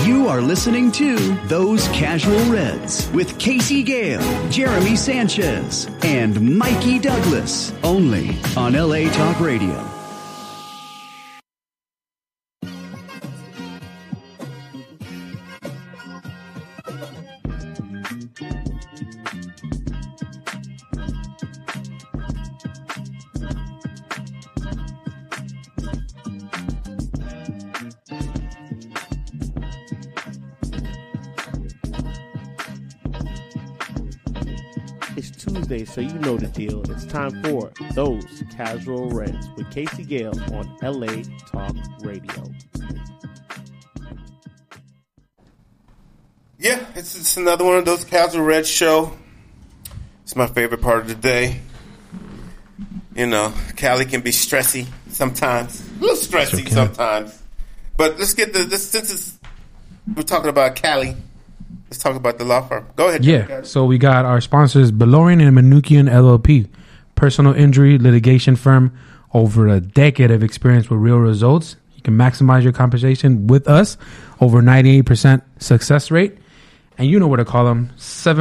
You are listening to Those Casual Reds with Casey Gale, Jeremy Sanchez, and Mikey Douglas, only on LA Talk Radio. So you know the deal. It's time for Those Casual Reds with Casey Gale on LA Talk Radio. Yeah, it's another one of those Casual Reds show. It's my favorite part of the day. You know, Cali can be stressy sometimes, a little stressy sometimes. But let's get since we're talking about Cali. Let's talk about the law firm. Go ahead. Yeah. So we got our sponsors, Belorian and Manukian LLP, personal injury litigation firm, over a decade of experience with real results. You can maximize your compensation with us, over 98% success rate. And you know where to call them,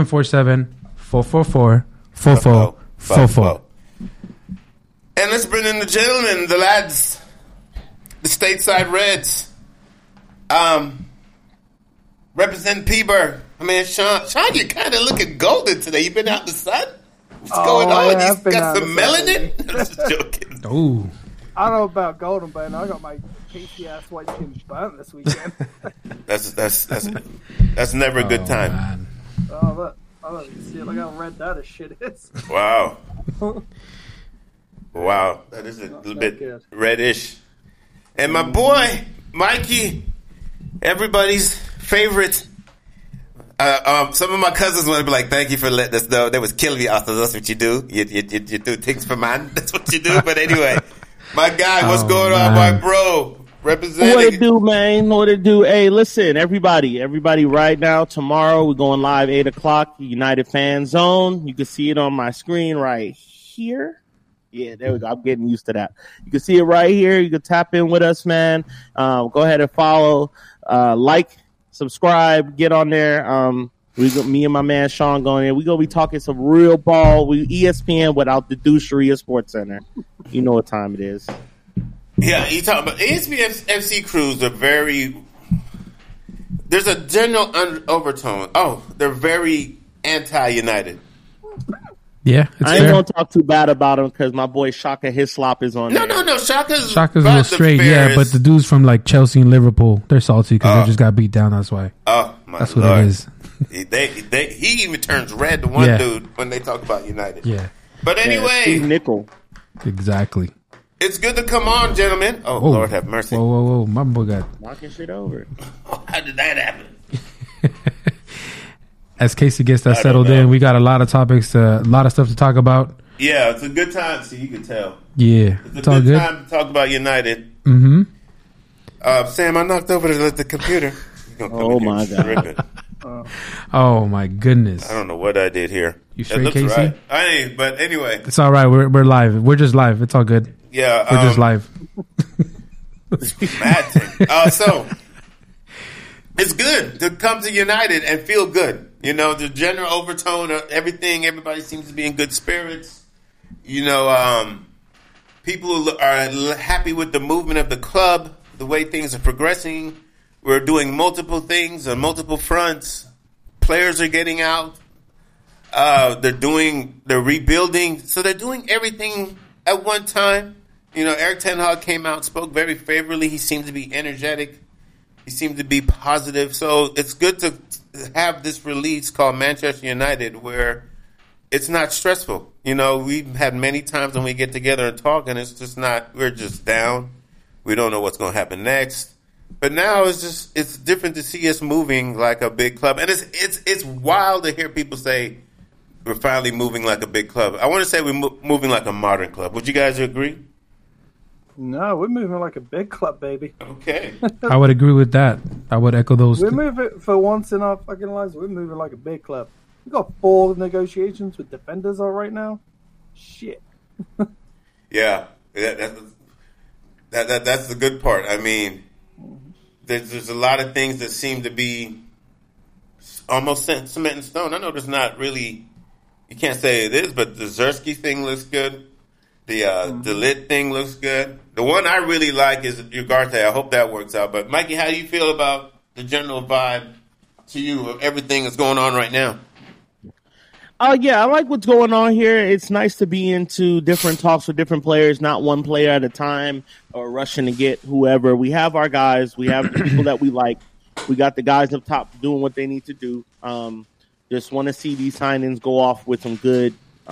747-444-4444. And let's bring in the gentlemen, the lads, the stateside Reds. Represent P-Bird. I mean, Sean, you kind of looking golden today. You been out in the sun? What's going on? You got some melanin? I'm just joking. Ooh. I don't know about golden, but I got my pasty ass white skin burnt this weekend. that's never a good time. Man. Oh, look, you see, look how red that shit is. Wow. Wow, that is a little bit good. Reddish. And my boy, Mikey, everybody's favorite. Some of my cousins want to be like, thank you for letting us know. That was killing me, Arthur. That's what you do. You do things for man. That's what you do. But anyway, my guy, what's going on, my bro? Representing. What it do, man? What it do? Hey, listen, everybody right now, tomorrow, we're going live 8 o'clock, United Fan Zone. You can see it on my screen right here. Yeah, there we go. I'm getting used to that. You can see it right here. You can tap in with us, man. Go ahead and follow, like, subscribe, get on there. Me and my man Sean going in. We're going to be talking some real ball. ESPN without the douchery of Sports Center. You know what time it is. Yeah, you talking about ESPN FC crews are very. There's a general overtone. Oh, they're very anti-United. Yeah, I ain't gonna talk too bad about him because my boy Shaka Hislop is on. No. Shaka's a little straight, yeah. But the dudes from like Chelsea and Liverpool, they're salty because they just got beat down. That's why. Oh my That's Lord. what it is. He even turns red to one dude when they talk about United. Yeah. But anyway, Steve Nickel. Exactly. It's good to come on, gentlemen. Oh, whoa. Lord have mercy. Whoa. My boy got knocking shit over. How did that happen? As Casey gets that settled in, we got a lot of topics, a lot of stuff to talk about. Yeah, it's a good time. See, you can tell. Yeah, it's a good time to talk about United. Mm-hmm. Sam, I knocked over the computer. Oh my God! Oh my goodness! I don't know what I did here. You straight, Casey? Right. I ain't, but anyway, it's all right. We're live. We're just live. It's all good. Yeah, we're just live. Mad thing. So it's good to come to United and feel good. You know, the general overtone of everything. Everybody seems to be in good spirits. You know, people are happy with the movement of the club, the way things are progressing. We're doing multiple things on multiple fronts. Players are getting out. They're rebuilding. So they're doing everything at one time. You know, Erik ten Hag came out, spoke very favorably. He seemed to be energetic. He seemed to be positive. So it's good to have this release called Manchester United where it's not stressful. You know, we've had many times when we get together and talk, and it's just not, we're just down. We don't know what's going to happen next. But now it's different to see us moving like a big club. And it's wild to hear people say we're finally moving like a big club. I want to say we're moving like a modern club. Would you guys agree? No, we're moving like a big club, baby. Okay. I would agree with that. I would echo those. We're moving, for once in our fucking lives, we're moving like a big club. We got 4 negotiations with defenders all right now. Shit. Yeah. That's the good part. I mean, there's a lot of things that seem to be almost cement in stone. I know there's not really, you can't say it is, but the Zersky thing looks good. The DeLitt thing looks good. The one I really like is Ugarte. I hope that works out. But Mikey, how do you feel about the general vibe to you of everything that's going on right now? Yeah, I like what's going on here. It's nice to be into different talks with different players, not one player at a time or rushing to get whoever. We have our guys. We have the people that we like. We got the guys up top doing what they need to do. Just want to see these signings go off with some good,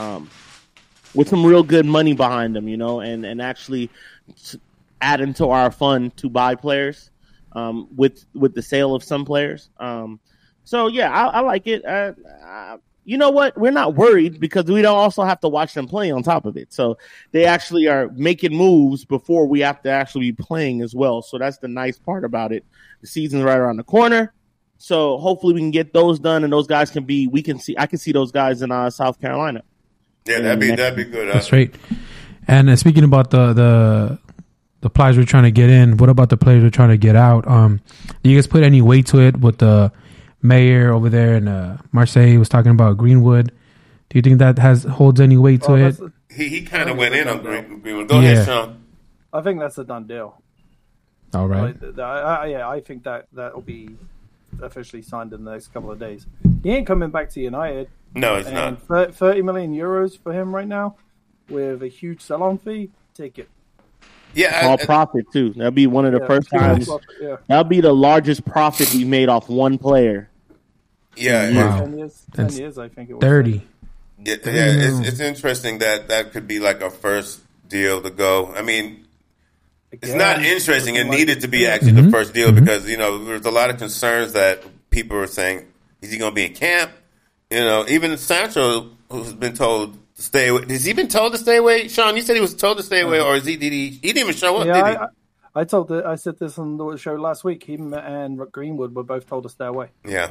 with some real good money behind them, and actually add into our fund to buy players with the sale of some players. So, yeah, I like it. You know what? We're not worried because we don't also have to watch them play on top of it. So they actually are making moves before we have to actually be playing as well. So that's the nice part about it. The season's right around the corner. So hopefully we can get those done and those guys I can see those guys in South Carolina. Yeah, that'd be good. That's right. And speaking about the players we're trying to get in, what about the players we're trying to get out? Do you guys put any weight to it with the mayor over there in Marseille was talking about Greenwood? Do you think that holds any weight to it? He kind of went in on Greenwood. Go ahead, Sean. I think that's a done deal. All right. I think that will be officially signed in the next couple of days. He ain't coming back to United. No, it's not. 30 million euros for him right now with a huge sell-on fee. Take it. Yeah, all profit too. That'll be one of the first times. That'll be the largest profit we made off one player. Yeah, wow. 10 years, I think it was. 30. Yeah, it's interesting that could be like a first deal to go. I mean, it's not interesting. It needed to be actually the first deal because, there's a lot of concerns that people are saying, is he going to be in camp? Even Sancho, who's been told to stay away. Has he been told to stay away? Sean, you said he was told to stay away, or did he didn't even show up, did he? I said this on the show last week. Him and Greenwood were both told to stay away. Yeah.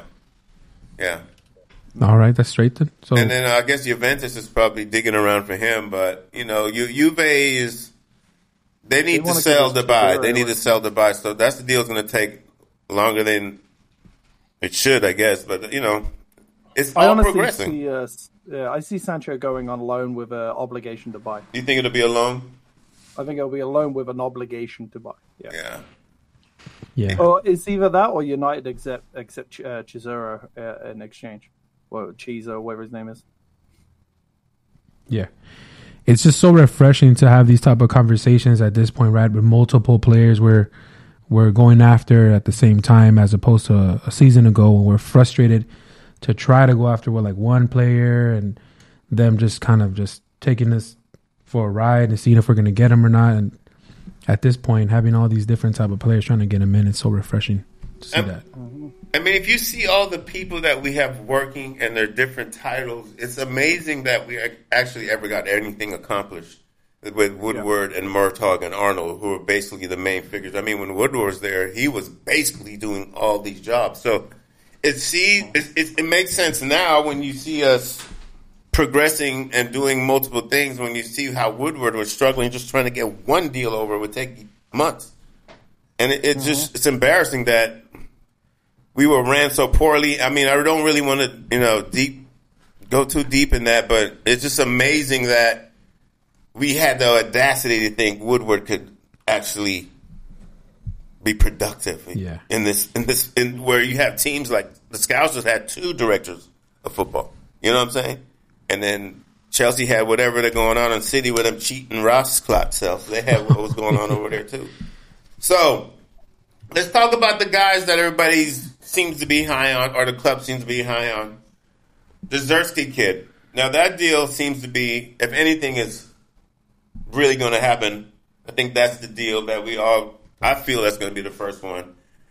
All right, that's straight then. So, and then I guess Juventus is probably digging around for him, but Juve is they need to sell to buy. They need to sell to buy. So that's the deal's going to take longer than it should, I guess. But it's all progressing. I see Sancho going on loan with an obligation to buy. Do you think it'll be a loan? I think it'll be a loan with an obligation to buy. Yeah. Or it's either that or United accept Chisora in exchange. Or Cheese or whatever his name is. Yeah. It's just so refreshing to have these type of conversations at this point, right? With multiple players we're going after at the same time as opposed to a season ago when we're frustrated to try to go after one player and them just kind of just taking us for a ride and seeing if we're going to get them or not. And at this point, having all these different type of players trying to get them in, it's so refreshing to see that. I mean, if you see all the people that we have working and their different titles, it's amazing that we actually ever got anything accomplished with Woodward and Murtaugh and Arnold, who are basically the main figures. I mean, when Woodward was there, he was basically doing all these jobs. So it makes sense now when you see us progressing and doing multiple things. When you see how Woodward was struggling, just trying to get one deal over would take months, and it's embarrassing that we were ran so poorly. I mean, I don't really want to go too deep in that, but it's just amazing that we had the audacity to think Woodward could actually be productive in this where you have teams like the Scousers had 2 directors of football. You know what I'm saying? And then Chelsea had whatever they're going on in City with them cheating Ross clock self. They had what was going on over there too. So let's talk about the guys that everybody seems to be high on, or the club seems to be high on. The Zersky kid. Now that deal seems to be, if anything is really going to happen, I think that's the deal that I feel that's going to be the first one.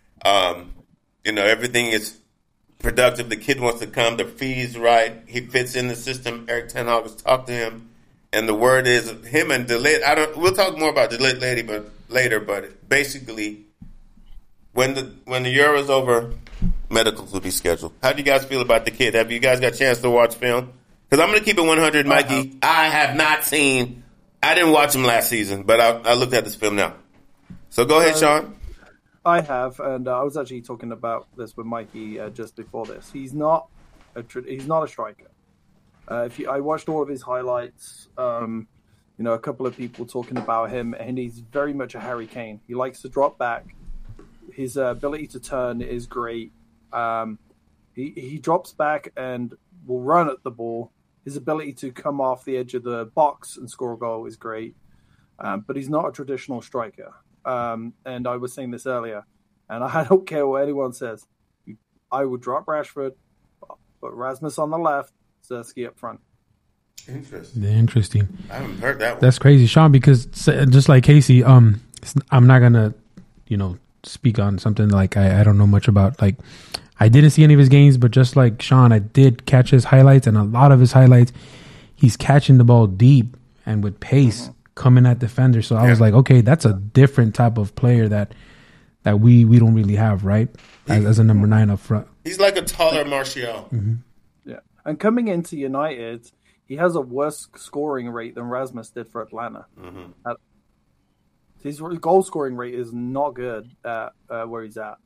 Everything is productive. The kid wants to come. The fee's right. He fits in the system. Erik ten Hag has talked to him, and the word is him and DeLitt. We'll talk more about DeLitt later. But basically, when the Euro's over, medicals will be scheduled. How do you guys feel about the kid? Have you guys got a chance to watch film? Because I'm going to keep it 100, Mikey. I have not seen. I didn't watch him last season, but I looked at this film now. So go ahead, Sean. I have, and I was actually talking about this with Mikey just before this. He's not a striker. I watched all of his highlights. A couple of people talking about him, and he's very much a Harry Kane. He likes to drop back. His ability to turn is great. He drops back and will run at the ball. His ability to come off the edge of the box and score a goal is great. But he's not a traditional striker. And I was saying this earlier, and I don't care what anyone says. I would drop Rashford, put Rasmus on the left, Zersky up front. Interesting. I haven't heard that one. That's crazy, Sean, because just like Casey, I'm not going to, speak on something like I don't know much about. Like, I didn't see any of his games, but just like Sean, I did catch his highlights, and a lot of his highlights, he's catching the ball deep and with pace coming at defenders. So I was like, okay, that's a different type of player that we don't really have, right? As a number 9 up front. He's like a taller Martial. Mm-hmm. Yeah. And coming into United, he has a worse scoring rate than Rasmus did for Atlanta. Mm-hmm. His goal scoring rate is not good at where he's at.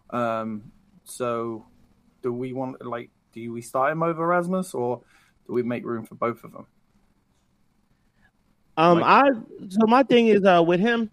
So do we start him over Rasmus, or do we make room for both of them? So my thing is with him,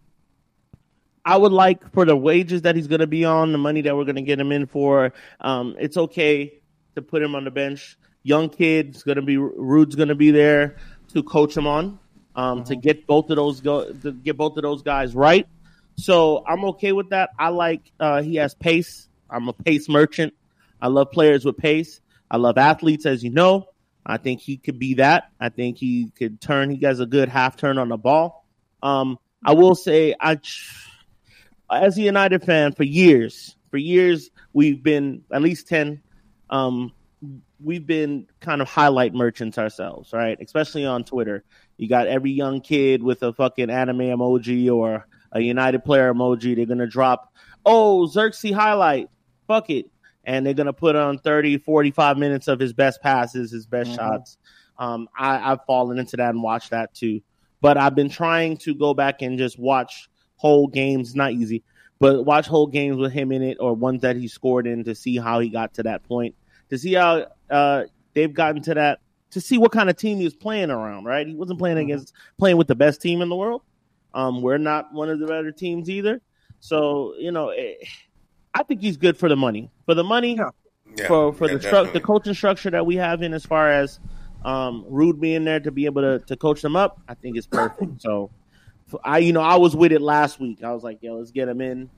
I would like, for the wages that he's going to be on, the money that we're going to get him in for, it's okay to put him on the bench. Young kid's going to be, Rude's going to be there to coach him on, to get both of those guys right. So I'm okay with that. I like he has pace. I'm a pace merchant. I love players with pace. I love athletes, as you know. I think he could be that. I think he could turn. He has a good half turn on the ball. I will say, as a United fan, for years, we've been, at least 10, we've been kind of highlight merchants ourselves, right? Especially on Twitter. You got every young kid with a fucking anime emoji or a United player emoji. They're going to drop, Xerxes highlight. Fuck it. And they're going to put on 30, 45 minutes of his best passes, his best shots. I've fallen into that and watched that too. But I've been trying to go back and just watch whole games. Not easy, but watch whole games with him in it, or ones that he scored in, to see how he got to that point, to see how they've gotten to that, to see what kind of team he was playing around, right? He wasn't playing playing with the best team in the world. We're not one of the better teams either. So, I think he's good for the money. For the money, for the coaching structure that we have in, as far as Rude being there to be able to coach them up, I think it's perfect. So, I was with it last week. I was like, let's get him in.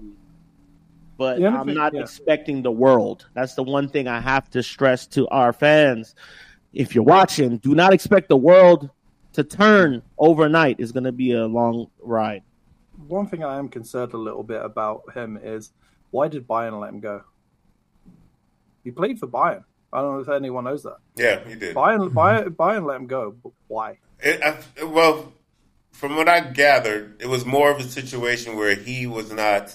But I'm not expecting the world. That's the one thing I have to stress to our fans. If you're watching, do not expect the world to turn overnight. It's going to be a long ride. One thing I am concerned a little bit about him is, why did Bayern let him go? He played for Bayern. I don't know if anyone knows that. Yeah, he did. Bayern let him go, but why? Well, from what I gathered, it was more of a situation where he was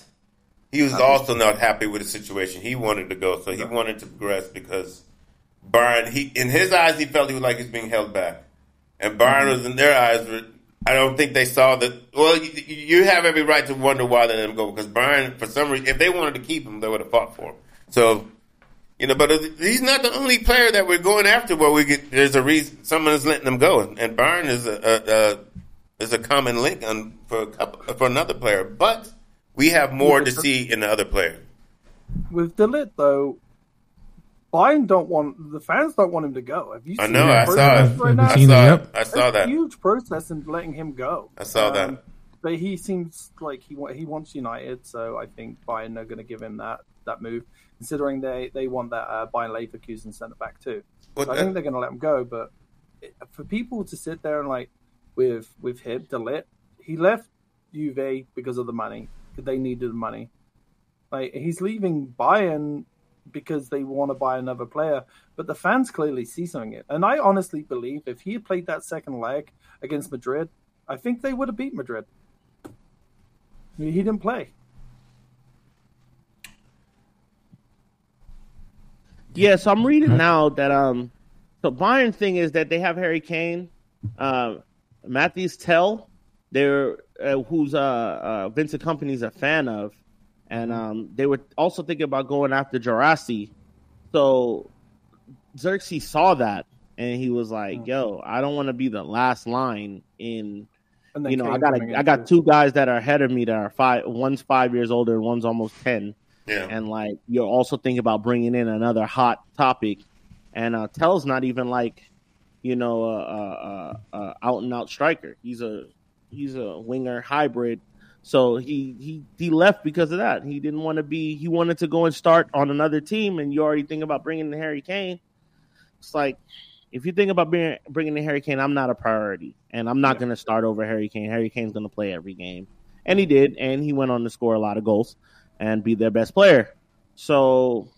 also not happy with the situation. He wanted to go, so he wanted to progress, because Bayern, in his eyes, he felt he was like he's being held back. And Bayern was, in their eyes, I don't think they saw that. Well, you have every right to wonder why they let him go, because Bayern, for some reason, if they wanted to keep him, they would have fought for him. So, but he's not the only player that we're going after where there's a reason someone is letting him go. And Bayern is a common link for another player. But we have more to see in the other player. With De Ligt, though, the fans don't want him to go. Have you seen I saw it. Right now? I saw that. Huge process in letting him go. I saw that. But he seems like he wants United, so I think Bayern are going to give him that move, considering they want that Bayern Leverkusen centre back too. So I think they're going to let him go. But for people to sit there and with him, De Ligt, he left Juve because of the money, because they needed the money. He's leaving Bayern because they want to buy another player, but the fans clearly see something. And I honestly believe if he had played that second leg against Madrid, I think they would have beat Madrid. He didn't play. Yeah, so I'm reading now that so Bayern thing is that they have Harry Kane, Matthias Tell, who's Vincent Kompany's a fan of, And they were also thinking about going after Gerassi. So Xerxes saw that, and he was like, "Yo, I don't want to be the last line in." You know, I got two guys that are ahead of me that are 5. One's 5 years older, and one's almost 10. Yeah. And like, you're also thinking about bringing in another hot topic. And Tell's not even like, you know, out and out striker. He's a winger hybrid. So he left because of that. He didn't want to be. He wanted to go and start on another team, and you already think about bringing in Harry Kane. It's like, if you think about bringing in Harry Kane, I'm not a priority, and I'm not going to start over Harry Kane. Harry Kane's going to play every game, and he did, and he went on to score a lot of goals and be their best player. So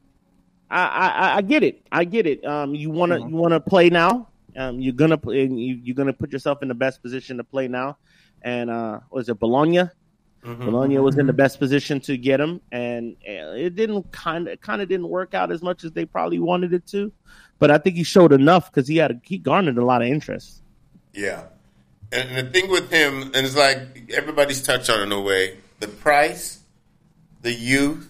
I get it. I get it. You want to play now. You're gonna put yourself in the best position to play now. And was it Bologna? Mm-hmm. Bologna was in the best position to get him, and it didn't kind of didn't work out as much as they probably wanted it to. But I think he showed enough because he garnered a lot of interest. Yeah, and the thing with him, and it's like everybody's touched on it in a way: the price, the youth,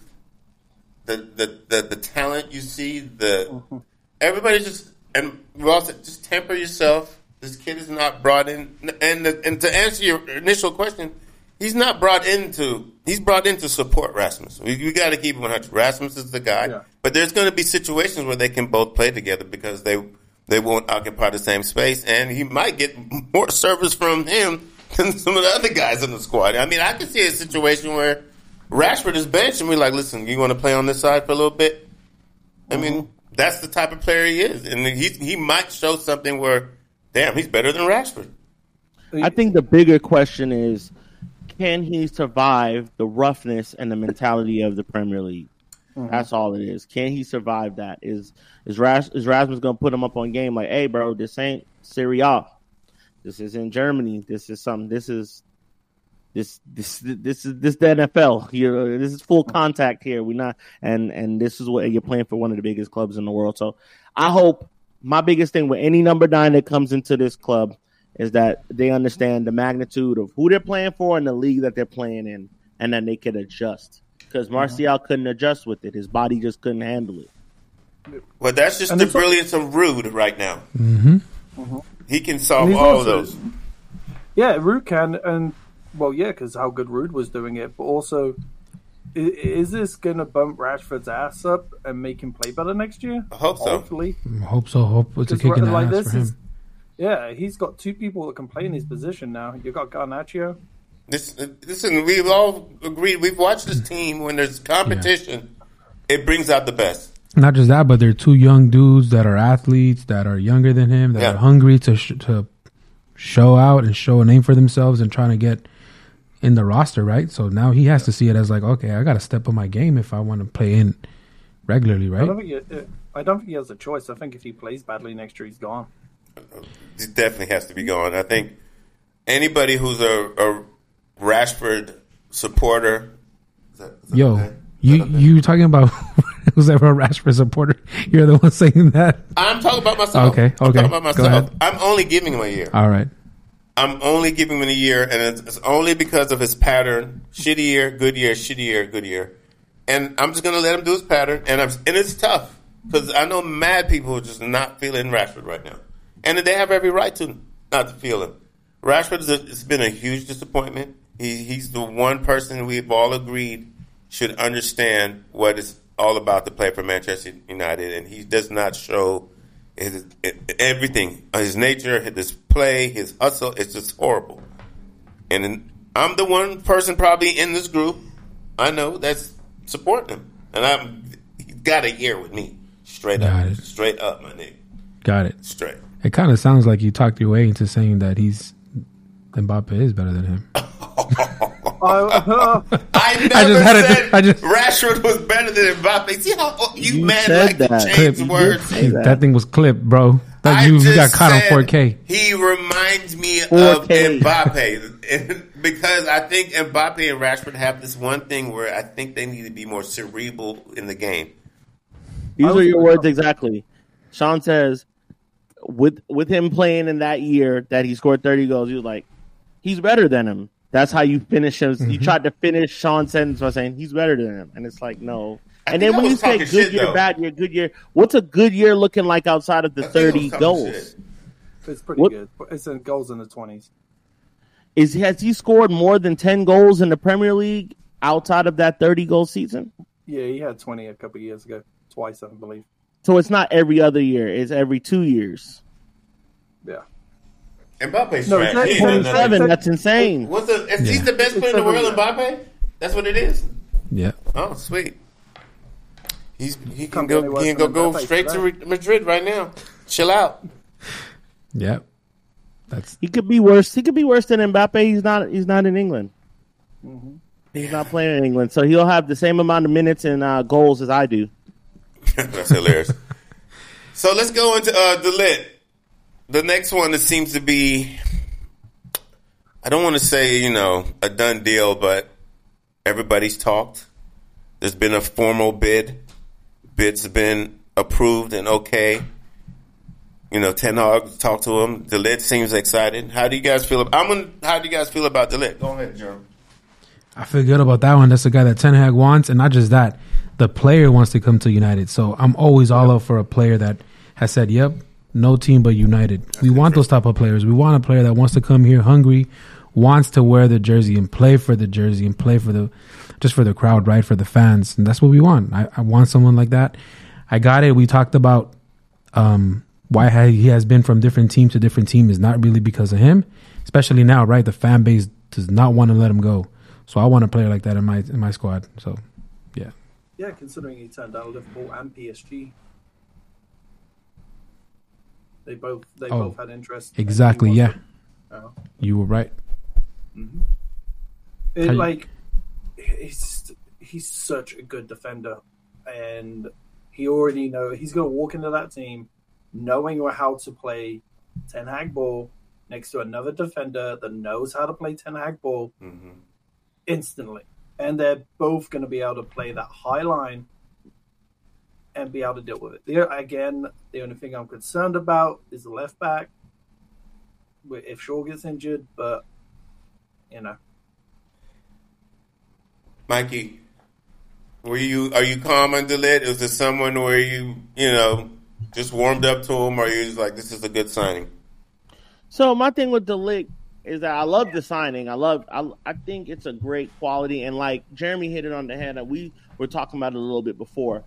the talent you see, everybody just, and we also just temper yourself. This kid is not brought in, and to answer your initial question, he's brought in to support Rasmus. We got to keep it 100. Rasmus is the guy, but there's going to be situations where they can both play together because they won't occupy the same space, and he might get more service from him than some of the other guys in the squad. I mean, I can see a situation where Rashford is benched, and we're like, listen, you want to play on this side for a little bit? I mean, that's the type of player he is, and he might show something where, damn, he's better than Rashford. I think the bigger question is, can he survive the roughness and the mentality of the Premier League? Mm-hmm. That's all it is. Can he survive that? Is Rasmus going to put him up on game like, hey, bro, this ain't Serie A. This is in Germany. This is something. This is the NFL. Here, this is full contact here. We're not, and this is what you're playing for one of the biggest clubs in the world. So I hope my biggest thing with any number 9 that comes into this club is that they understand the magnitude of who they're playing for and the league that they're playing in, and then they can adjust. Because Martial couldn't adjust with it. His body just couldn't handle it. Well, that's just the brilliance of Ruud right now. Mm-hmm. Mm-hmm. He can solve all of those. Yeah, Ruud can. And, well, yeah, because how good Ruud was doing it. But also, is this going to bump Rashford's ass up and make him play better next year? I hope so. Hopefully. Hope so. Hope it's a kick in the ass for him. Yeah, he's got 2 people that can play in his position now. You got Garnacho. Listen, we've all agreed. We've watched this team when there's competition. Yeah. It brings out the best. Not just that, but they're 2 young dudes that are athletes, that are younger than him, that are hungry to show out and show a name for themselves and trying to get in the roster, right? So now he has to see it as like, okay, I got to step up my game if I want to play in regularly, right? I don't think he has a choice. I think if he plays badly next year, he's gone. He definitely has to be gone. I think anybody who's a Rashford supporter. You talking about who's ever a Rashford supporter? You're the one saying that. I'm talking about myself. Okay. I'm talking about myself. I'm only giving him a year. All right. I'm only giving him a year, and it's only because of his pattern. Shitty year, good year, shitty year, good year. And I'm just going to let him do his pattern. And it's tough because I know mad people who are just not feeling Rashford right now. And they have every right to not to feel him. Rashford it's been a huge disappointment. He's the one person we've all agreed should understand what it's all about to play for Manchester United, and he does not show everything. His nature, his play, his hustle, it's just horrible. And I'm the one person probably in this group I know that's supporting him. And he's got a year with me. Straight up, my nigga. Got it. Straight. It kind of sounds like you talked your way into saying that Mbappe is better than him. I never said Rashford was better than Mbappe. See how you man like to change words? That thing was clipped, bro. You got caught on 4K. He reminds me of Mbappe. Because I think Mbappe and Rashford have this one thing where I think they need to be more cerebral in the game. These are your words exactly. Sean says, with him playing in that year that he scored 30 goals, he was like, he's better than him. That's how you finish him. You tried to finish Sean's sentence by saying he's better than him, and it's like no. And then when you say good year, bad year, good year, what's a good year looking like outside of the 30 goals? It's pretty good. It's in goals in the 20s. Has he scored more than 10 goals in the Premier League outside of that 30-goal season? Yeah, he had 20 a couple of years ago. Twice, I believe. So it's not every other year. It's every 2 years. Yeah. Mbappe's No, trash. it's 27, that's insane. If he's the best player in the world, Mbappe? That's what it is? Yeah. Oh, sweet. He can go straight to Madrid right now. Chill out. Yeah. He could be worse. He could be worse than Mbappe. He's not in England. Mm-hmm. He's not playing in England, so he'll have the same amount of minutes and goals as I do. That's hilarious. So let's go into De Ligt. The next one that seems to be, I don't want to say, a done deal, but everybody's talked. There's been a formal bid. Bids have been approved and okay. Ten Hag talked to him. De Ligt seems excited. How do you guys feel? How do you guys feel about De Ligt? Go ahead, Jerome. I feel good about that one. That's the guy that Ten Hag wants, and not just that. The player wants to come to United. So I'm always all up for a player that has said, "Yep, no team but United." We want those type of players. We want a player that wants to come here hungry, wants to wear the jersey and play for the jersey and play for the crowd, right? For the fans. And that's what we want. I want someone like that. I got it. We talked about why he has been from different team to different team is not really because of him, especially now, right? The fan base does not want to let him go. So I want a player like that in my squad. So, yeah. Yeah, considering he turned down Liverpool and PSG. They both had interest. Exactly, yeah. You were right. Mm-hmm. He's such a good defender, and he already he's going to walk into that team knowing how to play Ten Hag ball next to another defender that knows how to play Ten Hag ball instantly, and they're both going to be able to play that high line and be able to deal with it. The only thing I'm concerned about is the left back. If Shaw gets injured, but Mikey, are you calm on De Ligt? Is there someone where you just warmed up to him, or you just like, this is a good signing? So my thing with De Ligt is that I love the signing. I think it's a great quality, and like Jeremy hit it on the head, and we were talking about it a little bit before.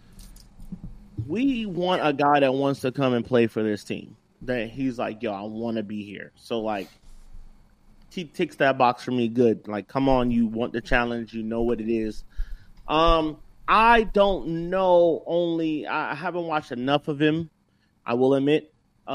We want a guy that wants to come and play for this team. That he's like, yo, I want to be here. So like, he ticks that box for me. Good. Like, come on, you want the challenge. You know what it is. I don't know. I haven't watched enough of him. I will admit.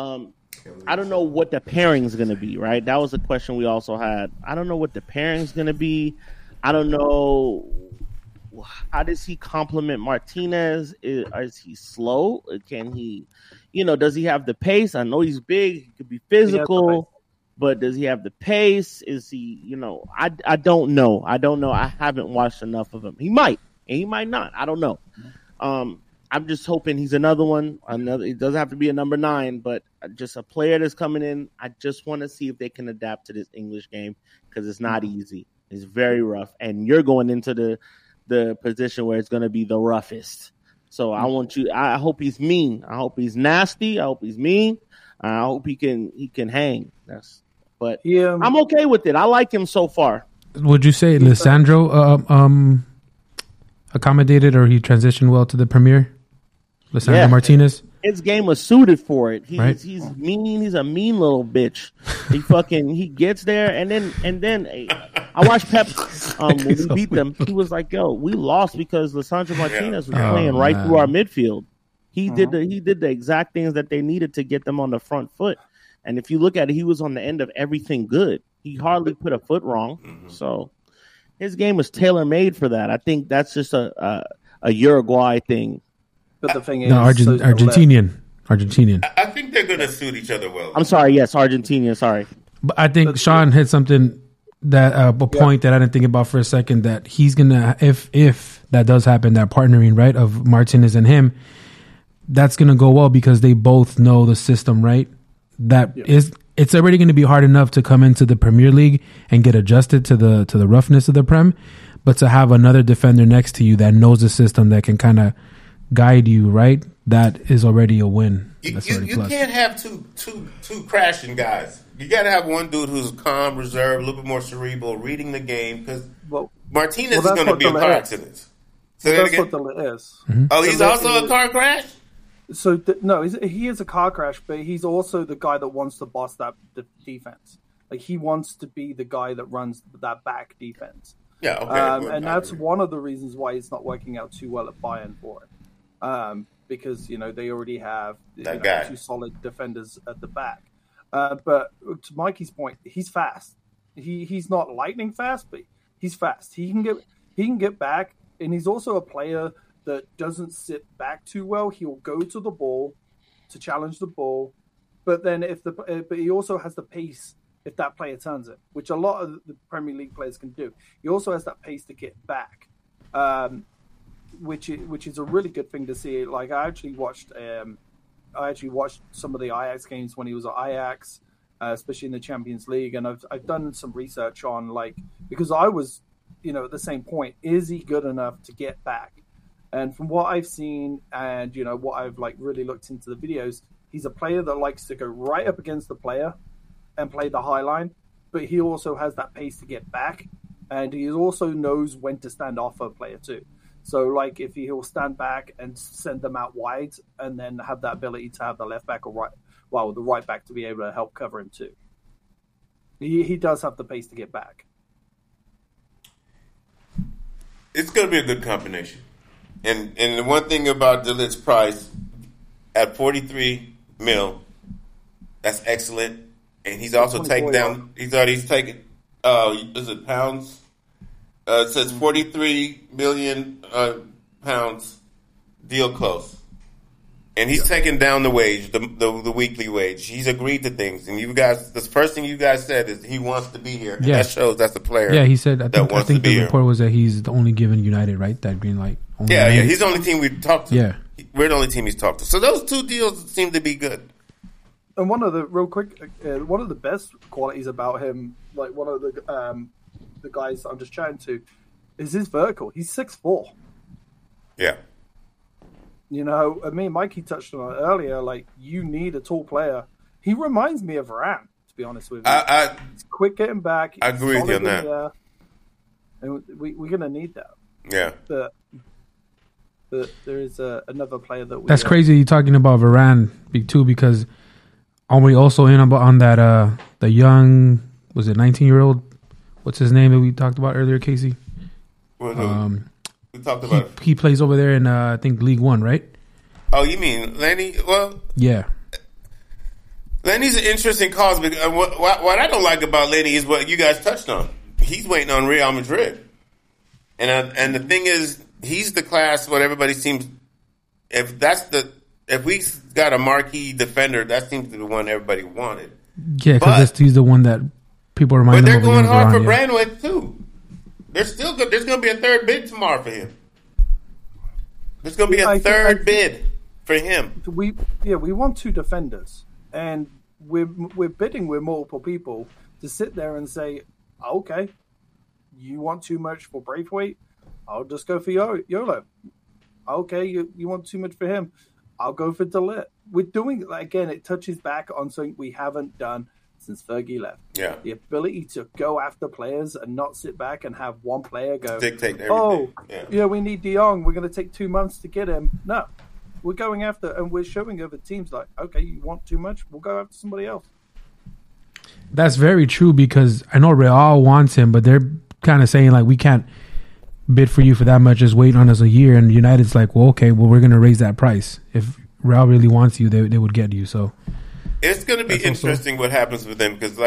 I don't know what the pairing's going to be, right? That was a question we also had. I don't know what the pairing's going to be. I don't know. How does he complement Martinez? Is he slow? Can he, does he have the pace? I know he's big. He could be physical, but does he have the pace? Is he, I don't know. I haven't watched enough of him. He might, and he might not. I don't know. I'm just hoping he's another one. It doesn't have to be a number 9, but just a player that's coming in. I just want to see if they can adapt to this English game because it's not easy. It's very rough, and you're going into the position where it's going to be the roughest. So I hope he's mean. I hope he's nasty. I hope he's mean. I hope he can hang. I'm okay with it. I like him so far. Would you say Lisandro accommodated, or he transitioned well to the Premier? Lisandro Martinez? His game was suited for it. Right? He's mean. He's a mean little bitch. He gets there, and then I watched Pep when we beat them. He was like, "Yo, we lost because Lisandro Martinez was playing right through our midfield. He did the exact things that they needed to get them on the front foot. And if you look at it, he was on the end of everything good. He hardly put a foot wrong. So his game was tailor made for that. I think that's just a Uruguay thing." But the thing is, Argentinian. I think they're going to suit each other well. I'm sorry. Yes, Argentinian. Sorry. But I think Sean hit something that a point that I didn't think about for a second, that he's gonna, if that does happen, that partnering, right, of Martinez and him, that's gonna go well because they both know the system, right? That is it's already going to be hard enough to come into the Premier League and get adjusted to the roughness of the Prem, but to have another defender next to you that knows the system, that can kind of guide you, right? That is already a win. You can't have two crashing guys. You got to have one dude who's calm, reserved, a little bit more cerebral, reading the game, because Martinez is going to be a car accident. So that's what the is. Mm-hmm. Oh, he's also a car crash? So no, he is a car crash, but he's also the guy that wants to boss the defense. Like, he wants to be the guy that runs that back defense. Yeah, okay. And that's one of the reasons why it's not working out too well at Bayern for it. Because, they already have two solid defenders at the back. But to Mikey's point, he's fast. He's not lightning fast, but he's fast. He can get back, and he's also a player that doesn't sit back too well. He'll go to the ball to challenge the ball, but then but he also has the pace if that player turns it, which a lot of the Premier League players can do. He also has that pace to get back, which is a really good thing to see. Like, I actually watched some of the Ajax games when he was at Ajax, especially in the Champions League, and I've done some research on, because I was, at the same point, is he good enough to get back? And from what I've seen and, what I've really looked into the videos, he's a player that likes to go right up against the player and play the high line, but he also has that pace to get back, and he also knows when to stand off a player too. So, if he'll stand back and send them out wide, and then have that ability to have the left back or the right back to be able to help cover him too. He does have the pace to get back. It's going to be a good combination. And the one thing about De Ligt's price at 43 mil, that's excellent. And he's also taken down. He's taken. Is it pounds? It says 43 million pounds. Deal close. And he's taken down the wage, the weekly wage. He's agreed to things. And you guys, the first thing you guys said is he wants to be here. Yeah. That shows that's a player. Yeah, he said. I think the report here. was that he's only given United, right? That green light. Yeah. He's the only team we've talked to. Yeah. We're the only team he's talked to. So those two deals seem to be good. And one of the best qualities about him, one of the guys I'm just chatting to, is his vertical. He's 6'4". Yeah. Mikey touched on it earlier. You need a tall player. He reminds me of Varane, to be honest with you. He's quick getting back. I agree with you on that. And we're going to need that. Yeah. But there is another player that we... That's crazy you're talking about Varane, too, because are we also in on that, the young, was it 19-year-old? What's his name that we talked about earlier, Casey? We talked about it. He plays over there in, I think, League One, right? Oh, you mean Lenny? Well, yeah. Lenny's an interesting cause. Because what I don't like about Lenny is what you guys touched on. He's waiting on Real Madrid. And the thing is, he's the class what everybody seems... If we got a marquee defender, that seems to be the one everybody wanted. Yeah, because he's the one that people remind them of. But they're going hard for Brandweight, too. There's still good. There's going to be a third bid tomorrow for him. There's going to be a third bid for him. We want two defenders, and we're bidding with multiple people to sit there and say, okay, you want too much for Braithwaite? I'll just go for YOLO. Okay, you want too much for him? I'll go for De Ligt. We're doing, again, it touches back on something we haven't done since Fergie left. Yeah. The ability to go after players and not sit back and have one player go, dictate everything. We need De Jong. We're going to take 2 months to get him. No. We're going after, and we're showing other teams okay, you want too much? We'll go after somebody else. That's very true, because I know Real wants him, but they're kind of saying, we can't bid for you for that much, just wait on us a year. And United's we're going to raise that price. If Real really wants you, they would get you, so... It's going to be interesting what happens with them because,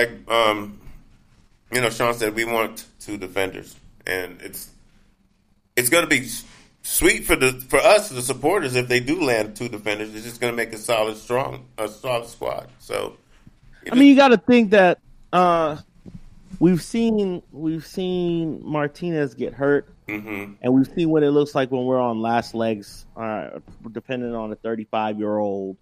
Sean said, we want two defenders, and it's going to be sweet for us, the supporters, if they do land two defenders. It's just going to make a solid squad. So, you got to think that we've seen Martinez get hurt, and we've seen what it looks like when we're on last legs, depending on a 35-year-old.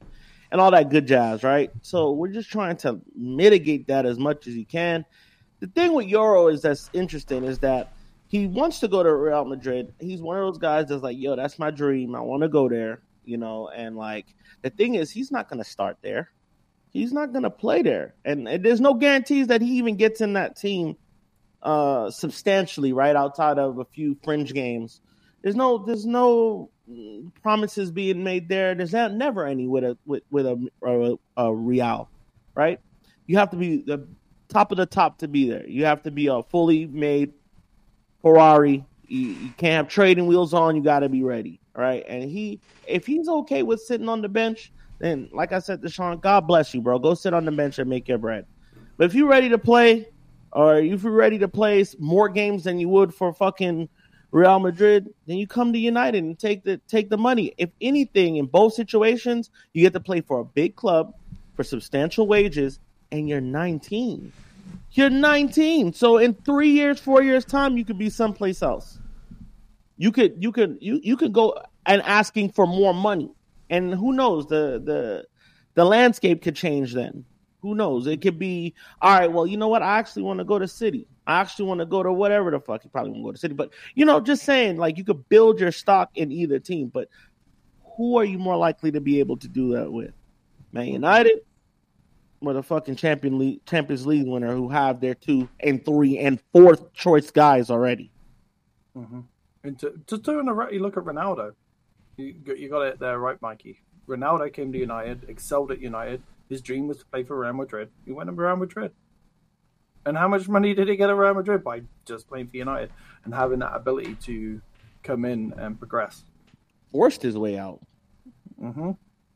and all that good jazz, right? So we're just trying to mitigate that as much as you can. The thing with Euro is that's interesting is that he wants to go to Real Madrid. He's one of those guys that's like, yo, that's my dream. I want to go there, and like the thing is he's not going to start there. He's not going to play there. And there's no guarantees that he even gets in that team substantially, right, outside of a few fringe games. There's no promises being made there. There's never any with a Real, right? You have to be the top of the top to be there. You have to be a fully made Ferrari. You can't have trading wheels on. You got to be ready, right? And if he's okay with sitting on the bench, then like I said to Sean, God bless you, bro. Go sit on the bench and make your bread. But if you're ready to play, or if you're ready to play more games than you would for fucking Real Madrid, then you come to United and take the money. If anything, in both situations, you get to play for a big club for substantial wages, and you're 19. You're 19. So in 3 years, 4 years time, you could be someplace else. You could go and asking for more money. And who knows, the landscape could change then. Who knows? It could be, all right, well, you know what? I actually want to go to City. I actually want to go to whatever the fuck. You probably won't go to City. But, just saying, like, you could build your stock in either team. But who are you more likely to be able to do that with? Man United or the fucking Champions League winner who have their 2 and 3 and 4th choice guys already? Mm-hmm. And you look at Ronaldo. You got it there right, Mikey. Ronaldo came to United, excelled at United. His dream was to play for Real Madrid. He went to Real Madrid. And how much money did he get at Real Madrid? By just playing for United and having that ability to come in and progress. Forced his way out. Mm-hmm.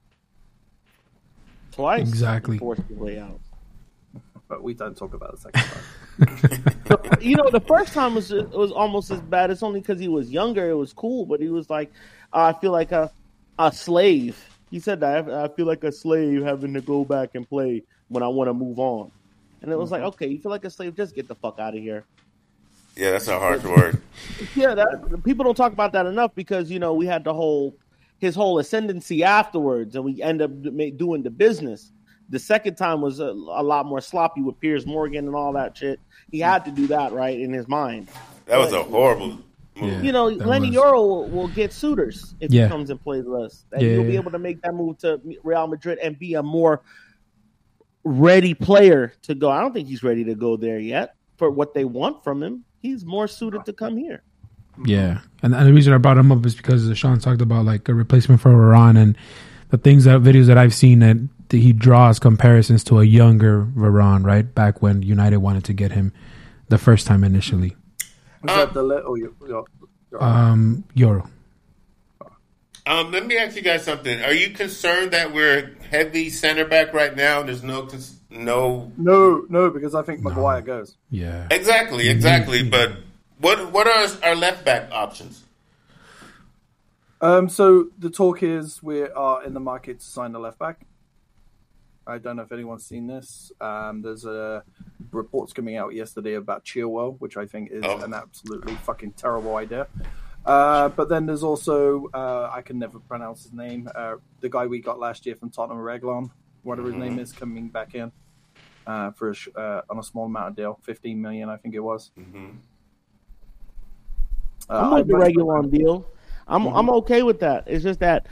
Twice. Exactly. Forced his way out. But we don't talk about the second time. The first time was almost as bad. It's only because he was younger. It was cool. But he was like, I feel like a slave. He said that I feel like a slave having to go back and play when I want to move on. And it was like, okay, you feel like a slave? Just get the fuck out of here. Yeah, that's a hard word. Yeah, people don't talk about that enough because we had his whole ascendancy afterwards, and we end up doing the business. The second time was a lot more sloppy with Piers Morgan and all that shit. He had to do that right in his mind. That was a horrible move. Yeah, Lenny Euro will get suitors if he comes and plays with us. And he'll be able to make that move to Real Madrid and be a more ready player to go. I don't think he's ready to go there yet for what they want from him. He's more suited to come here. Yeah. And the reason I brought him up is because Sean talked about like a replacement for Varane, and the videos that I've seen that he draws comparisons to a younger Varane, right? Back when United wanted to get him the first time initially. Was that the little Euro? Let me ask you guys something. Are you concerned that we're heavy center back right now? There's no, because I think Maguire goes. Yeah, exactly. But what are our left back options? So the talk is we are in the market to sign the left back. I don't know if anyone's seen this. There's reports coming out yesterday about Chilwell, which I think is an absolutely fucking terrible idea. But then there's also, I can never pronounce his name, the guy we got last year from Tottenham, Reguilon, whatever his name is, coming back in for on a small amount of deal, 15 million, I think it was. Mm-hmm. I'm with the Reguilon deal. I'm okay with that. It's just that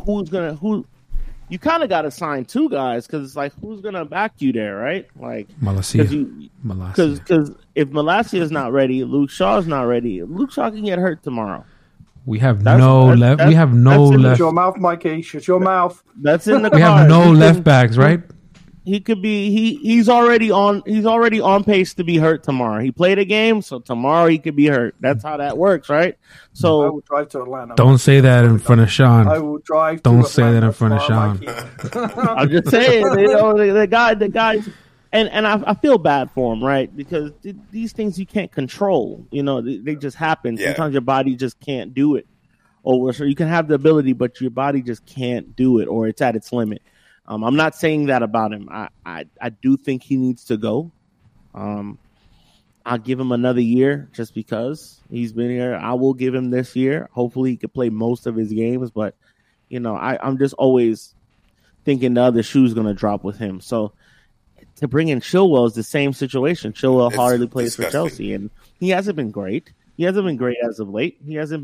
you kind of got to sign 2 guys because it's like who's gonna back you there, right? Like Malacia. Because if Malacia is not ready, Luke Shaw's not ready. Luke Shaw can get hurt tomorrow. We have no left. We have no left. Shut your mouth, Mikey. Shut your mouth. That's in the. We have no left backs, right? He could be. He's already on pace to be hurt tomorrow. He played a game, so tomorrow he could be hurt. That's how that works, right? So I will drive to Atlanta. Don't say that in front of Sean. I will drive. Don't to say that in front of Sean. I'm just saying, the guy, and I feel bad for him, right? Because these things you can't control. They just happen. Yeah. Sometimes your body just can't do it, or so you can have the ability, but your body just can't do it, or it's at its limit. I'm not saying that about him. I do think he needs to go. I'll give him another year just because he's been here. I will give him this year. Hopefully he can play most of his games. But, I'm just always thinking the other shoe's going to drop with him. So to bring in Chilwell is the same situation. Chilwell hardly plays for Chelsea, and he hasn't been great. He hasn't been great as of late. He hasn't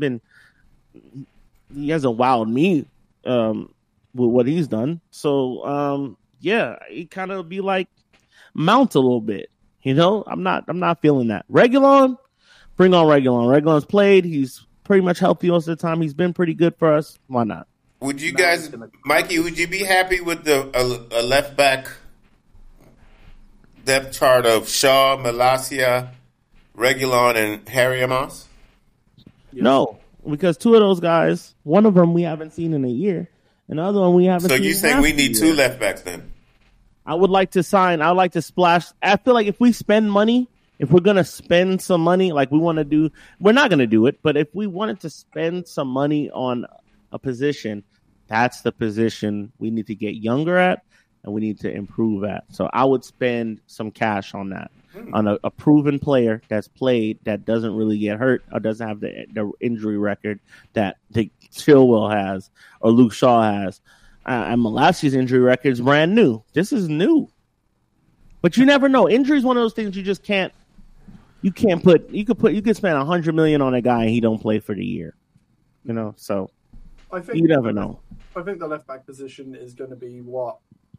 wowed me with what he's done. So he kind of be like Mount a little bit. I'm not feeling that. Reguilon, bring on Reguilon. Reguilon's played. He's pretty much healthy most of the time. He's been pretty good for us. Why not? Would you guys, Mikey? Would you be happy with a left back depth chart of Shaw, Malacia, Reguilon, and Harry Amos? No, because two of those guys, one of them we haven't seen in a year, and the other one we haven't. So seen you think we need two left backs then? I would like to splash. I feel like if we spend money, if we're going to spend some money like we want to do, we're not going to do it. But if we wanted to spend some money on a position, that's the position we need to get younger at and we need to improve at. So I would spend some cash on that, on a proven player that's played, that doesn't really get hurt or doesn't have the injury record that the Chilwell has or Luke Shaw has. And Malacia's injury record is brand new. This is new. But you never know. Injury is one of those things you just can't. You could spend $100 million on a guy and he don't play for the year. So I think you never know. I think the left back position is going to be what,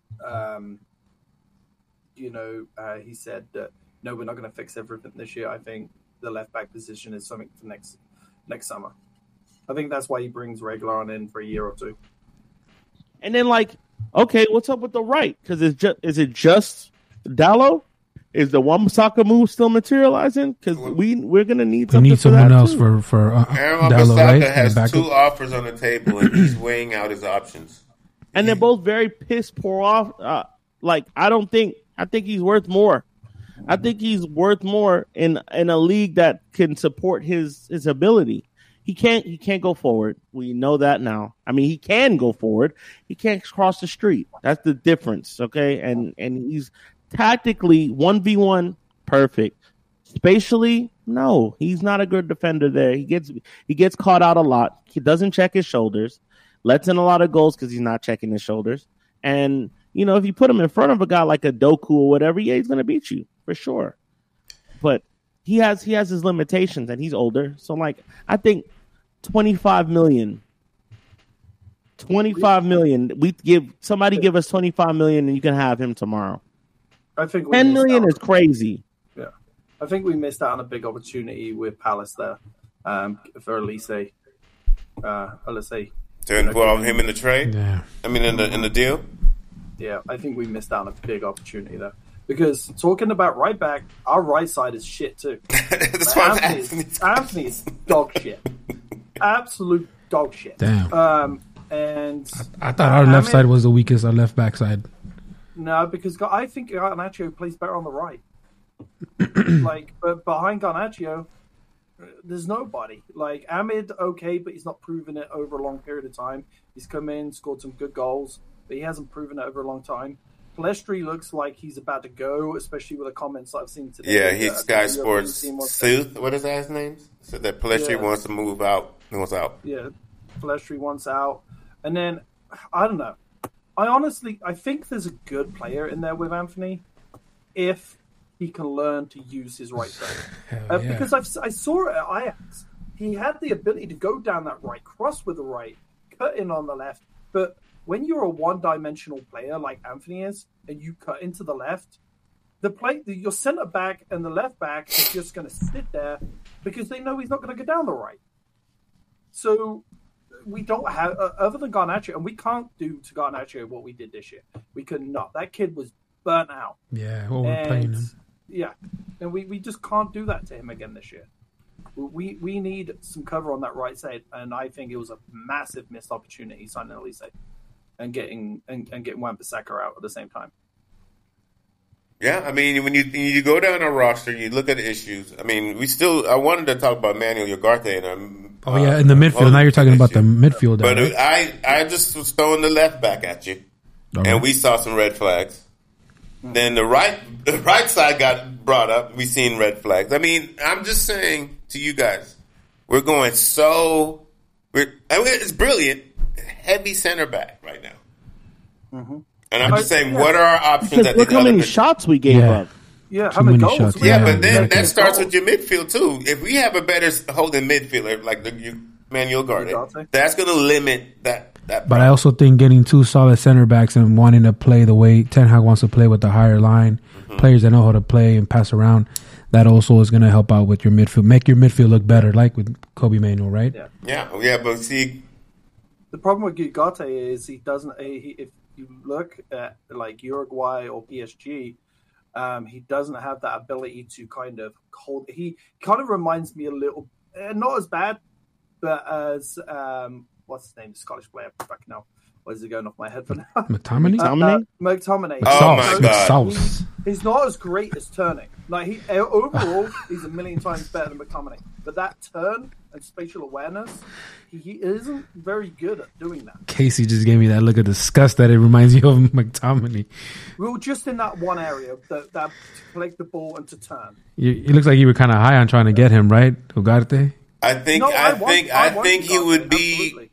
he said that no, we're not going to fix everything this year. I think the left back position is something for next summer. I think that's why he brings Reguilon in for a year or two. And then, okay, what's up with the right? Because is it just Dalot? Is the Wan-Bissaka move still materializing? Because we're gonna need something. We need someone else too. for Aaron Dalot, right? has two offers on the table, and he's weighing out his options. And they're both very piss poor off. I think he's worth more. I think he's worth more in a league that can support his ability. He can't go forward. We know that now. I mean, he can go forward. He can't cross the street. That's the difference, okay? And he's tactically 1v1 perfect. Spatially, no, he's not a good defender there. He gets caught out a lot. He doesn't check his shoulders. Lets in a lot of goals because he's not checking his shoulders. And if you put him in front of a guy like a Doku or whatever, yeah, he's going to beat you for sure. But he has his limitations, and he's older. So, I think $25 million. $25 million. Give us $25 million, and you can have him tomorrow. I think $10 million is crazy. Yeah, I think we missed out on a big opportunity with Palace there for Elise. To involve him in the trade. Yeah. I mean, in the deal. Yeah, I think we missed out on a big opportunity there. Because talking about right back, our right side is shit too. That's Anthony is dog shit. Absolute dog shit. Damn. And I thought our left side was the weakest, our left back side. No, because I think Garnacho plays better on the right. But behind Garnacho, there's nobody. Ahmed, okay, but he's not proven it over a long period of time. He's come in, scored some good goals, but he hasn't proven it over a long time. Palestri looks like he's about to go, especially with the comments I've seen today. Yeah, he's Sky Sports Sooth. What is that his name? Said that Palestri wants to move out. He wants out. Yeah, Palestri wants out. And then, I don't know. I think there's a good player in there with Anthony if he can learn to use his right side. Because I saw it at Ajax. He had the ability to go down that right, cross with the right, cut in on the left. But when you're a one-dimensional player like Anthony is, and you cut into the left, your centre back and the left back is just going to sit there because they know he's not going to go down the right. So we don't have, other than Garnacho, and we can't do to Garnacho what we did this year. We could not. That kid was burnt out. Yeah, overplaying him. Yeah, and we just can't do that to him again this year. We need some cover on that right side, and I think it was a massive missed opportunity signing Elise and getting Wan-Bissaka out at the same time. Yeah, I mean, when you go down our roster, you look at the issues. I mean, I wanted to talk about Manuel Ugarte and in the midfield. Now you're talking about the midfield. But right? I just was throwing the left back at you, and we saw some red flags. Then the right side got brought up. We seen red flags. I mean, I'm just saying to you guys, we're going it's brilliant. Heavy center back right now. And I'm just saying, what are our options Because at look these how other many positions? shots we gave up. Yeah, Too how many many goals? shots. Yeah, Yeah, but then exactly. that starts with your midfield too. If we have a better holding midfielder like Manuel Ugarte, Ugarte. that's going to limit that. But I also think getting two solid center backs and wanting to play the way Ten Hag wants to play with the higher line, players that know how to play and pass around, that also is going to help out with your midfield, make your midfield look better, like with Kobe Mainoo, right? Yeah. Yeah, but see, The problem with Ugarte is he doesn't. If you look at like Uruguay or PSG, he doesn't have that ability to kind of hold. He kind of reminds me a little, not as bad, but as what's his name, the Scottish player. Back now, what is it going off my head for now? McTominay? McTominay. Oh, my God. He's not as great as turning. Like overall, he's a million times better than McTominay. But that turn and spatial awareness, he isn't very good at doing that. Casey just gave me that look of disgust that it reminds you of McTominay. Well, just in that one area, that to collect the ball and to turn. It looks like you were kind of high on trying to get him, right? Ugarte? I think No, I want think he Ugarte, would be. absolutely.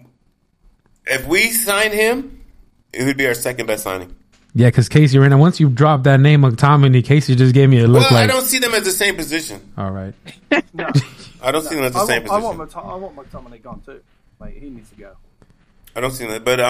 If we sign him, it would be our second best signing. Yeah, because Casey, right now, once you drop that name McTominay, Casey just gave me a look Well, I like, don't see them as the same position. all right. No, I don't see them as the same I position. want McTominay gone too. Like he needs to go. I don't see that, but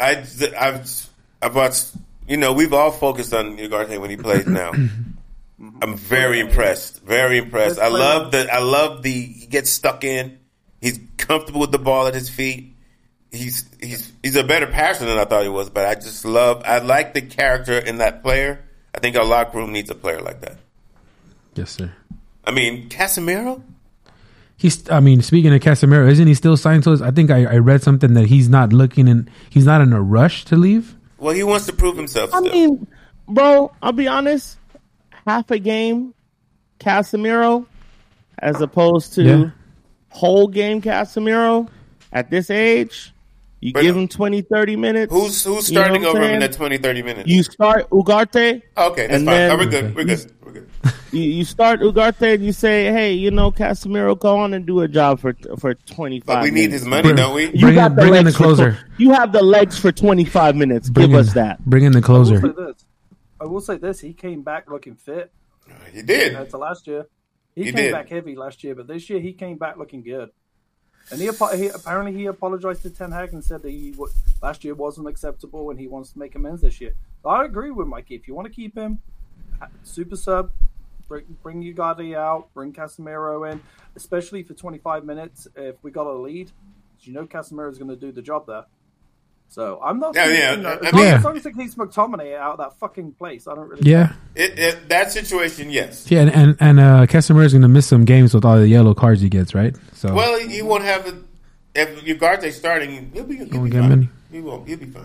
I've watched. You know, we've all focused on Ugarte when he plays now. I'm very impressed. Very impressed. I love the. He gets stuck in. He's comfortable with the ball at his feet. He's a better passer than I thought he was. But I like the character in that player. I think our locker room needs a player like that. Yes, sir. I mean, Casemiro. Speaking of Casemiro, isn't he still signed to us? I think I read something that he's not in a rush to leave. Well, he wants to prove himself still. I mean, bro, I'll be honest. Half a game, Casemiro, as opposed to whole game Casemiro at this age, you give him 20, 30 minutes. Who's starting over him in that 20, 30 minutes? You start Ugarte. Okay, that's and fine. then We're good. We're good. You start Ugarte and you say, hey, Casemiro, go on and do a job for 25 But we minutes. need his money, don't we? You got bring in the legs for closer. you have the legs for 25 minutes. Give us that. Bring in the closer. I will say this. He came back looking fit. He did. Compared to last year. He He came did. back heavy last year, but this year he came back looking good. And he apologized to Ten Hag and said that last year wasn't acceptable and he wants to make amends this year. So I agree with Mikey. If you want to keep him, super sub, bring Ugarte out, bring Casemiro in, especially for 25 minutes if we got a lead. Casemiro is going to do the job there. So I'm not. As long as it keeps McTominay out of that fucking place, I don't really. Yeah. That situation, yes. Yeah, and Casemiro is going to miss some games with all the yellow cards he gets, right? So Well, he won't have it. If Ugarte's starting, he'll be get fine. many. He won't. He'll be fine.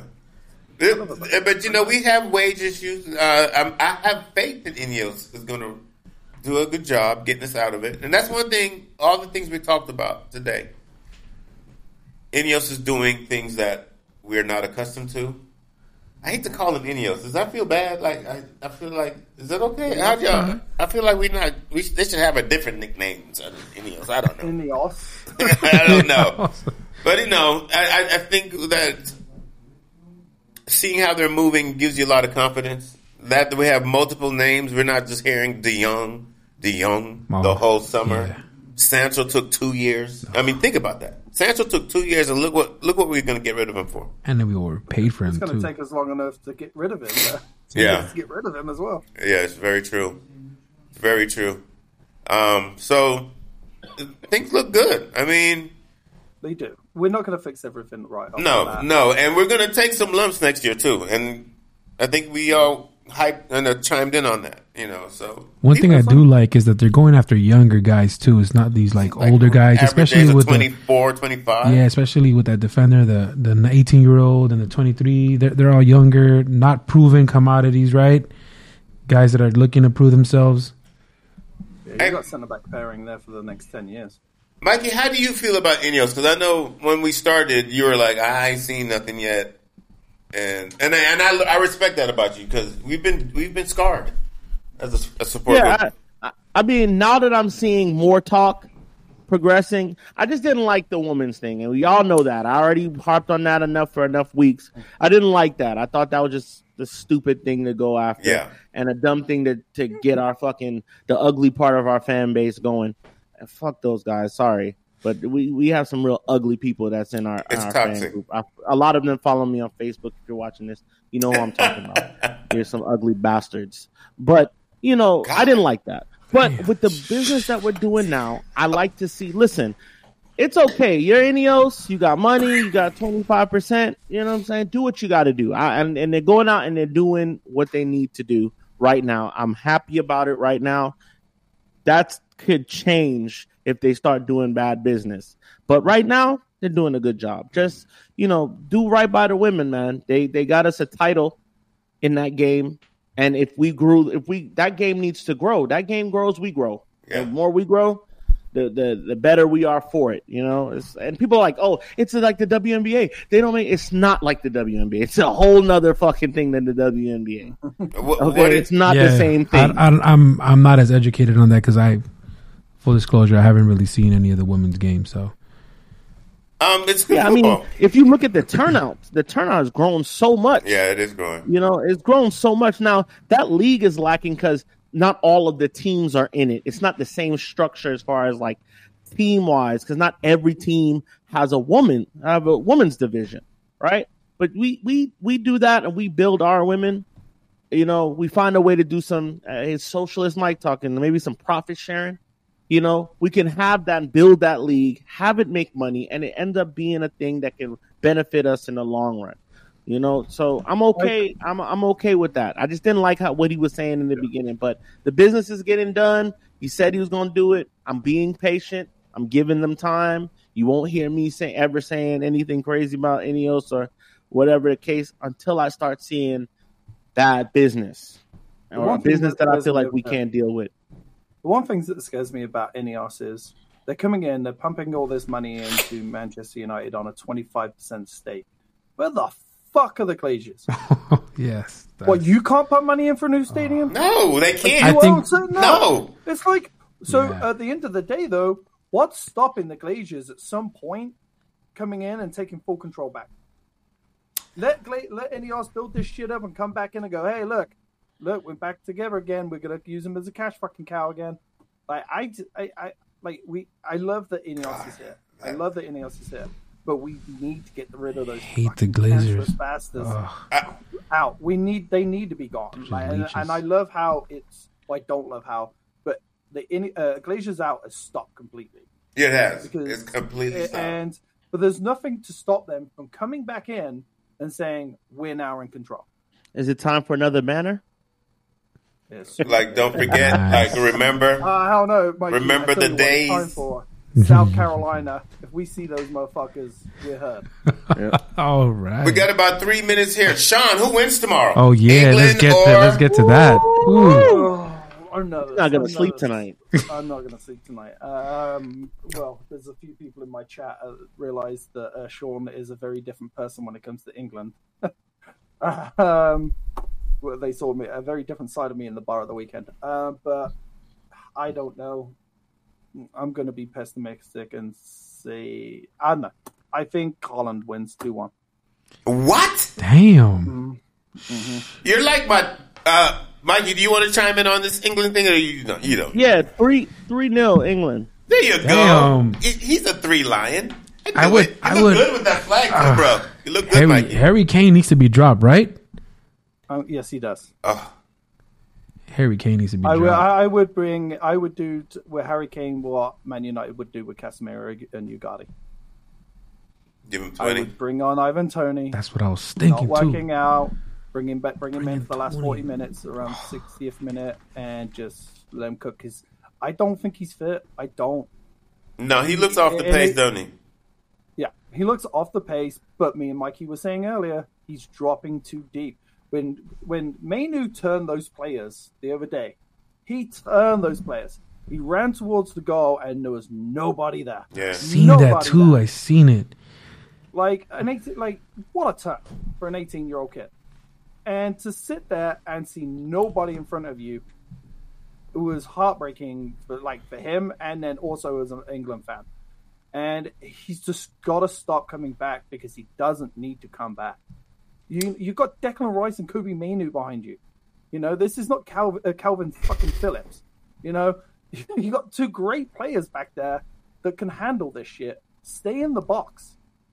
But we have wage issues. I have faith that Ineos is going to do a good job getting us out of it, and that's one thing. All the things we talked about today, Ineos is doing things that we're not accustomed to. I hate to call them Ineos. Does that feel bad? Like I feel like, is that okay? I feel like they should have a different nickname instead of Ineos. I don't know. Ineos. I don't know. But I think that seeing how they're moving gives you a lot of confidence. That we have multiple names. We're not just hearing De Jong the whole summer. Yeah. Sancho took 2 years. I mean, think about that. Sancho took 2 years, and look what we're going to get rid of him for. And then we were paid for him It's going too. to take us long enough to get rid of him. Yeah. To get rid of him as well. Yeah, it's very true. It's very true. So things look good. I mean, They do. We're not going to fix everything right off the bat. no, and we're going to take some lumps next year too. And I think we all hyped and chimed in on that. So One thing I do like is that they're going after younger guys too. It's not these older guys, especially with 24, 25. Yeah, especially with that defender, the 18-year-old and the 23. They're all younger, not proven commodities, right? Guys that are looking to prove themselves. Yeah, you got centre back pairing there for the next 10 years. Mikey, how do you feel about Ineos? Because I know when we started, you were like, I ain't seen nothing yet. And I respect that about you because we've been scarred as a support group. I mean, now that I'm seeing more talk progressing. I just didn't like the women's thing, and we all know that. I already harped on that enough for enough weeks. I didn't like that. I thought that was just the stupid thing to go after, and a dumb thing to get our the ugly part of our fan base going. And fuck those guys. Sorry, but we have some real ugly people that's in our fan group. A lot of them follow me on Facebook. If you're watching this, you know who I'm talking about. There's some ugly bastards, but I didn't like that. But with the business that we're doing now, I like to see. Listen, it's okay. You're Ineos. You got money. You got 25%. You know what I'm saying? Do what you got to do. And they're going out and they're doing what they need to do right now. I'm happy about it right now. That could change if they start doing bad business. But right now, they're doing a good job. Just, do right by the women, man. They got us a title in that game. And if that game needs to grow. That game grows, we grow. Yeah. The more we grow, the better we are for it. And people are like, oh, it's like the WNBA. It's not like the WNBA. It's a whole nother fucking thing than the WNBA. It's not the same thing. I'm not as educated on that because full disclosure, I haven't really seen any of the women's games. So. It's good football. I mean, if you look at the turnout has grown so much. Yeah, it is growing. It's grown so much. Now, that league is lacking because not all of the teams are in it. It's not the same structure as far as like team-wise, because not every team has a women's division, right? But we do that and we build our women. We find a way to do some socialist Mike talking, maybe some profit sharing. We can have that and build that league, have it make money, and it ends up being a thing that can benefit us in the long run. So I'm okay. I'm okay with that. I just didn't like what he was saying in the beginning, but the business is getting done. He said he was going to do it. I'm being patient. I'm giving them time. You won't hear me ever saying anything crazy about Ineos or whatever the case until I start seeing bad business or a business that I feel like we can't deal with. The one thing that scares me about Ineos is they're coming in, they're pumping all this money into Manchester United on a 25% stake. Where the fuck are the Glazers? Yes. What, you can't put money in for a new stadium? No, they can't. No. It's like, at the end of the day, though, what's stopping the Glazers at some point coming in and taking full control back? Let Ineos build this shit up and come back in and go, hey, look, we're back together again. We're gonna use him as a cash fucking cow again. I love that Ineos is here. I love that Ineos is here, but we need to get rid of those. Hate the Glazers bastards out. They need to be gone. And I love how it's. Well, I don't love how, but the Glazers out has stopped completely. It has. It's completely stopped. But there's nothing to stop them from coming back in and saying we're now in control. Is it time for another banner? Yes. Like, don't forget, remember. Hell no, Mikey, remember the days. Time for South Carolina. If we see those motherfuckers, we're hurt. All right. We got about 3 minutes here. Sean, who wins tomorrow? Oh yeah, let's get to that. I'm not gonna sleep tonight. I'm not gonna sleep tonight. Well, there's a few people in my chat realize that Sean is a very different person when it comes to England. They saw a very different side of me in the bar at the weekend. But I don't know. I'm going to be pessimistic and say, I don't know. I think Holland wins 2-1. What? Damn. Mm-hmm. You're like my Mikey. Do you want to chime in on this England thing, or you don't? Yeah, 3-0 England. There you go. He's a 3 lion. I would. Good with that flag, too, bro. You look good, Mikey. Harry Kane needs to be dropped, right? Yes, he does. Harry Kane needs to be dropped. I would do with Harry Kane what Man United would do with Casemiro and Ugarte. Give him 20. I would bring on Ivan Toney. That's what I was thinking, not working out. Bring him in for the last 40 minutes, around 60th minute, and just let him cook. Because I don't think he's fit. I don't. No, he looks off the pace, doesn't he? Yeah, he looks off the pace. But me and Mikey were saying earlier, he's dropping too deep. When Mainu turned those players the other day, he turned those players. He ran towards the goal and there was nobody there. Yeah, seen that too. I seen it. What a turn for an 18-year-old kid. And to sit there and see nobody in front of you, heartbreaking for him, and then also as an England fan. And he's just got to stop coming back because he doesn't need to come back. You've got Declan Rice and Kobe Mainoo behind you. You know, this is not Calvin fucking Phillips. You know, you got two great players back there that can handle this shit. Stay in the box.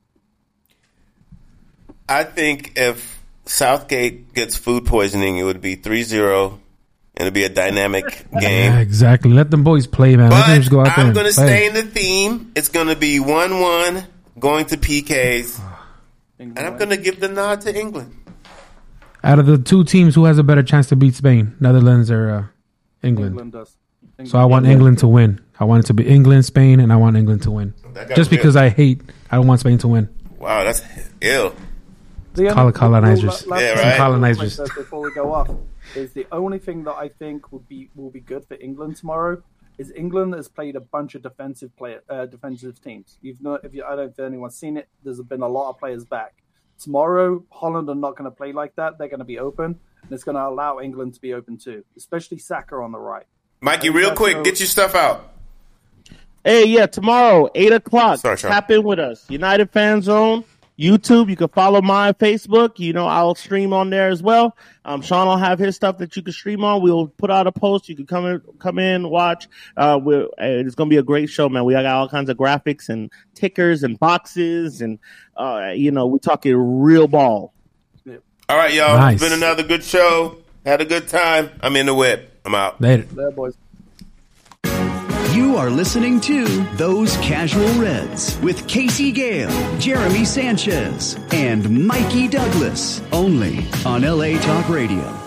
I think if Southgate gets food poisoning, it would be 3-0, and it'd be a dynamic game. Yeah, exactly. Let them boys play, man. Let them just go out there. I'm going to stay in the theme. It's going to be 1-1, going to PKs, and I'm going to give the nod to England. Out of the two teams, who has a better chance to beat Spain, Netherlands or England? England does. So I want England to win. I want it to be England, Spain, and I want England to win. Just because I don't want Spain to win. Wow, that's ill. Colonizers. Yeah, right. Colonizers. Before we go off, is the only thing that I think will be good for England tomorrow is England has played a bunch of defensive teams. I don't know if anyone's seen it. There's been a lot of players back. Tomorrow, Holland are not going to play like that. They're going to be open, and it's going to allow England to be open too, especially Saka on the right. Mikey, real quick, get your stuff out. Hey, yeah, tomorrow, 8 o'clock. Sorry, Sean. Tap in with us. United Fan Zone, YouTube. You can follow my Facebook. You know, I'll stream on there as well. Sean will have his stuff that you can stream on. We'll put out a post. You can come in, watch. It's going to be a great show, man. We got all kinds of graphics and tickers and boxes, and, we're talking real ball. Yeah. All right, y'all. Nice. It's been another good show. Had a good time. I'm in the whip. I'm out. Later. There, boys. You are listening to Those Casual Reds with Casey Gale, Jeremy Sanchez, and Mikey Douglas, only on LA Talk Radio.